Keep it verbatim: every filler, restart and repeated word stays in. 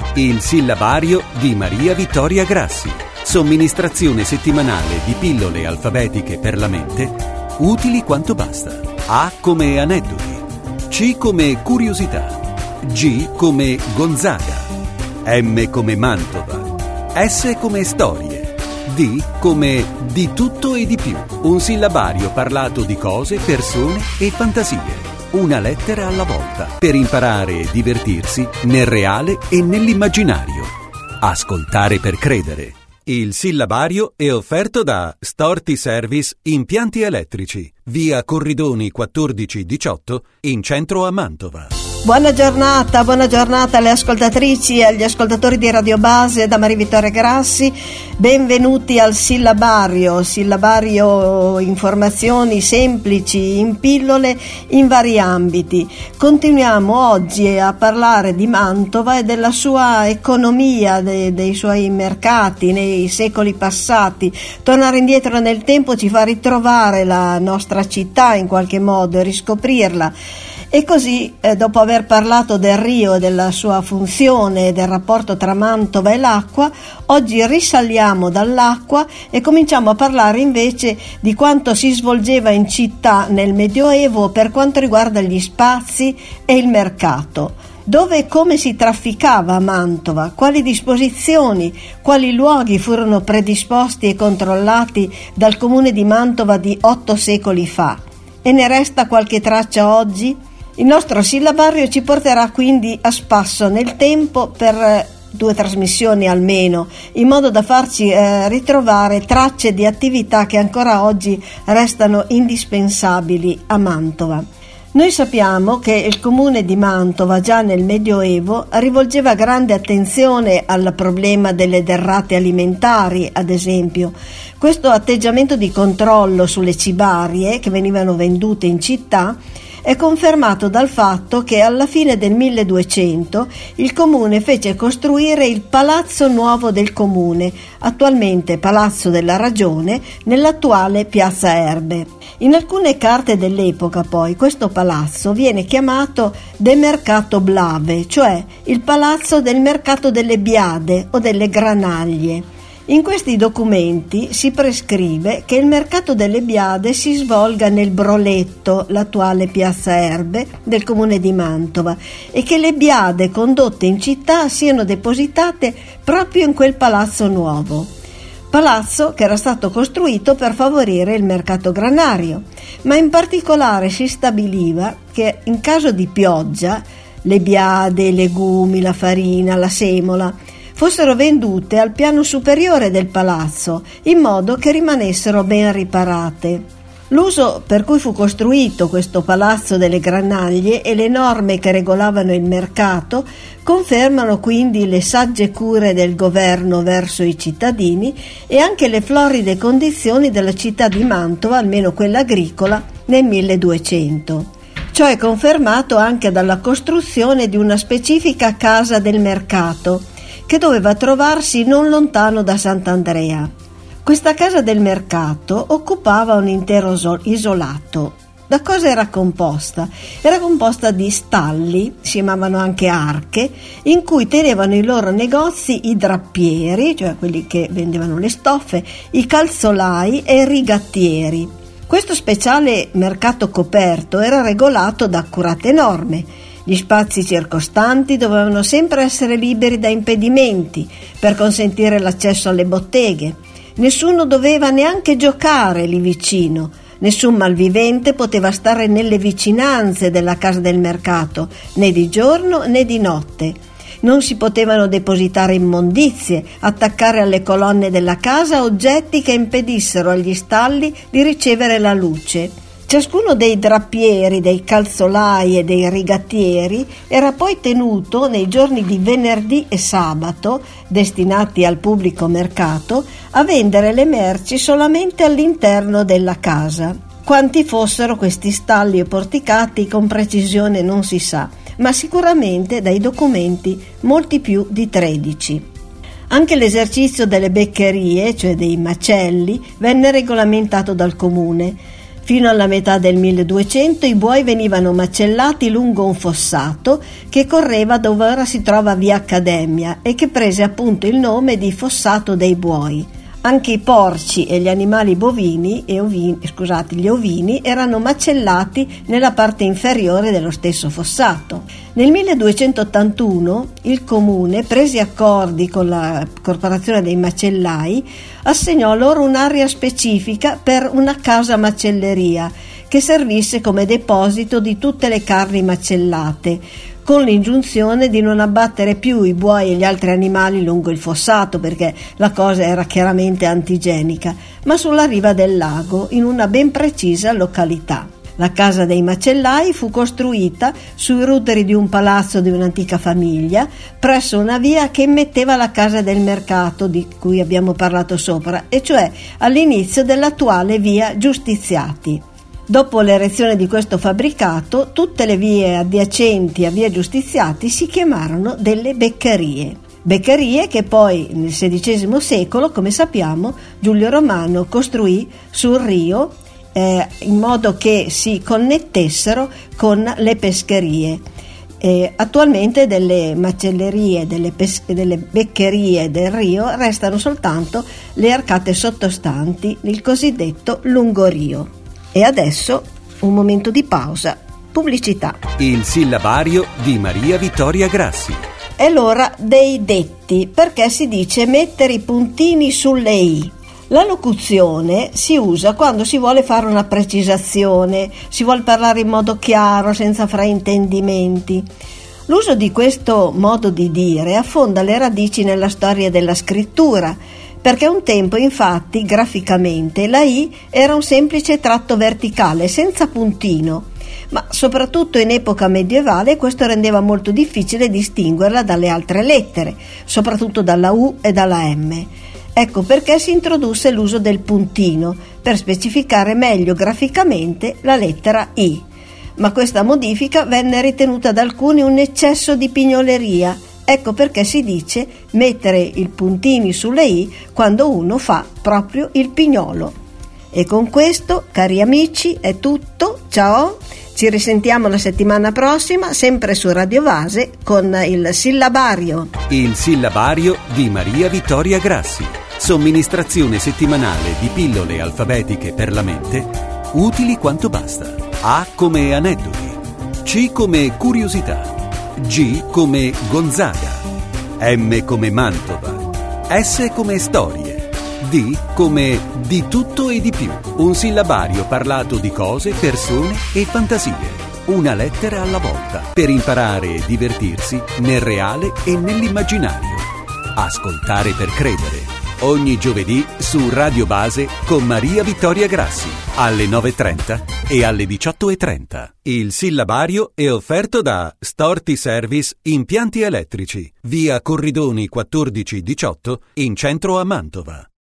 Il sillabario di Maria Vittoria Grassi. Somministrazione settimanale di pillole alfabetiche per la mente, utili quanto basta. A come aneddoti, C come curiosità, G come Gonzaga, M come Mantova, S come storie, D come di tutto e di più. Un sillabario parlato di cose, persone e fantasie. Una lettera alla volta, per imparare e divertirsi nel reale e nell'immaginario. Ascoltare per credere. Il sillabario è offerto da Storti Service Impianti Elettrici, via Corridoni quattordici diciotto, in centro a Mantova. Buona giornata, buona giornata alle ascoltatrici e agli ascoltatori di Radio Base da Maria Vittoria Grassi. Benvenuti al sillabario, sillabario informazioni semplici in pillole in vari ambiti. Continuiamo oggi a parlare di Mantova e della sua economia, de, dei suoi mercati nei secoli passati. Tornare indietro nel tempo ci fa ritrovare la nostra città in qualche modo e riscoprirla. E così, eh, dopo aver parlato del Rio e della sua funzione e del rapporto tra Mantova e l'acqua, oggi risaliamo dall'acqua e cominciamo a parlare invece di quanto si svolgeva in città nel Medioevo per quanto riguarda gli spazi e il mercato. Dove e come si trafficava a Mantova, quali disposizioni, quali luoghi furono predisposti e controllati dal comune di Mantova di otto secoli fa. E ne resta qualche traccia oggi? Il nostro sillabario ci porterà quindi a spasso nel tempo per due trasmissioni almeno, in modo da farci eh, ritrovare tracce di attività che ancora oggi restano indispensabili a Mantova. Noi sappiamo che il comune di Mantova già nel Medioevo rivolgeva grande attenzione al problema delle derrate alimentari, ad esempio. Questo atteggiamento di controllo sulle cibarie che venivano vendute in città è confermato dal fatto che alla fine del milleduecento il comune fece costruire il Palazzo Nuovo del Comune, attualmente Palazzo della Ragione, nell'attuale Piazza Erbe. In alcune carte dell'epoca poi questo palazzo viene chiamato De Mercato Blave, cioè il palazzo del mercato delle biade o delle granaglie. In questi documenti si prescrive che il mercato delle biade si svolga nel Broletto, l'attuale Piazza Erbe, del comune di Mantova, e che le biade condotte in città siano depositate proprio in quel palazzo nuovo. Palazzo che era stato costruito per favorire il mercato granario, ma in particolare si stabiliva che in caso di pioggia le biade, i legumi, la farina, la semola fossero vendute al piano superiore del palazzo, in modo che rimanessero ben riparate. L'uso per cui fu costruito questo palazzo delle granaglie e le norme che regolavano il mercato confermano quindi le sagge cure del governo verso i cittadini e anche le floride condizioni della città di Mantova, almeno quella agricola, nel milleduecento. Ciò è confermato anche dalla costruzione di una specifica casa del mercato, che doveva trovarsi non lontano da Sant'Andrea. Questa casa del mercato occupava un intero isolato. Da cosa era composta? Era composta di stalli, si chiamavano anche arche, in cui tenevano i loro negozi i drappieri, cioè quelli che vendevano le stoffe, i calzolai e i rigattieri. Questo speciale mercato coperto era regolato da accurate norme. Gli spazi circostanti dovevano sempre essere liberi da impedimenti per consentire l'accesso alle botteghe. Nessuno doveva neanche giocare lì vicino. Nessun malvivente poteva stare nelle vicinanze della casa del mercato, né di giorno né di notte. Non si potevano depositare immondizie, attaccare alle colonne della casa oggetti che impedissero agli stalli di ricevere la luce. Ciascuno dei drappieri, dei calzolai e dei rigattieri era poi tenuto nei giorni di venerdì e sabato, destinati al pubblico mercato, a vendere le merci solamente all'interno della casa. Quanti fossero questi stalli e porticati con precisione non si sa, ma sicuramente dai documenti molti più di tredici. Anche l'esercizio delle beccherie, cioè dei macelli, venne regolamentato dal comune. Fino alla metà del milleduecento i buoi venivano macellati lungo un fossato che correva dove ora si trova via Accademia e che prese appunto il nome di Fossato dei Buoi. Anche i porci e gli animali bovini e ovini, scusate, gli ovini erano macellati nella parte inferiore dello stesso fossato. Nel milleduecentottantuno il comune, presi accordi con la Corporazione dei Macellai, assegnò loro un'area specifica per una casa macelleria che servisse come deposito di tutte le carni macellate, con l'ingiunzione di non abbattere più i buoi e gli altri animali lungo il fossato, perché la cosa era chiaramente antigenica, ma sulla riva del lago, in una ben precisa località. La casa dei macellai fu costruita sui ruderi di un palazzo di un'antica famiglia, presso una via che immetteva la casa del mercato di cui abbiamo parlato sopra, e cioè all'inizio dell'attuale via Giustiziati. Dopo l'erezione di questo fabbricato, tutte le vie adiacenti a via Giustiziati si chiamarono delle beccherie. Beccherie che poi nel sedicesimo secolo, come sappiamo, Giulio Romano costruì sul Rio eh, in modo che si connettessero con le pescherie. Eh, attualmente delle macellerie, delle, pes- delle beccherie del Rio restano soltanto le arcate sottostanti, il cosiddetto Lungorio. E adesso un momento di pausa, pubblicità. Il sillabario di Maria Vittoria Grassi. È l'ora dei detti, perché si dice mettere i puntini sulle i. La locuzione si usa quando si vuole fare una precisazione, si vuole parlare in modo chiaro, senza fraintendimenti. L'uso di questo modo di dire affonda le radici nella storia della scrittura, perché un tempo infatti graficamente la I era un semplice tratto verticale senza puntino, ma soprattutto in epoca medievale questo rendeva molto difficile distinguerla dalle altre lettere, soprattutto dalla U e dalla M. Ecco perché si introdusse l'uso del puntino per specificare meglio graficamente la lettera I, ma questa modifica venne ritenuta da alcuni un eccesso di pignoleria. Ecco perché si dice mettere il puntini sulle i quando uno fa proprio il pignolo. E con questo, cari amici, è tutto. Ciao, ci risentiamo la settimana prossima, sempre su Radio Base, con il sillabario. Il sillabario di Maria Vittoria Grassi. Somministrazione settimanale di pillole alfabetiche per la mente, utili quanto basta. A come aneddoti, C come curiosità, G come Gonzaga, M come Mantova, S come storie, D come di tutto e di più. Un sillabario parlato di cose, persone e fantasie. Una lettera alla volta, per imparare e divertirsi nel reale e nell'immaginario. Ascoltare per credere. Ogni giovedì su Radio Base con Maria Vittoria Grassi, alle nove e trenta e alle diciotto e trenta. Il sillabario è offerto da Storti Service Impianti Elettrici, via Corridoni quattordici diciotto, in centro a Mantova.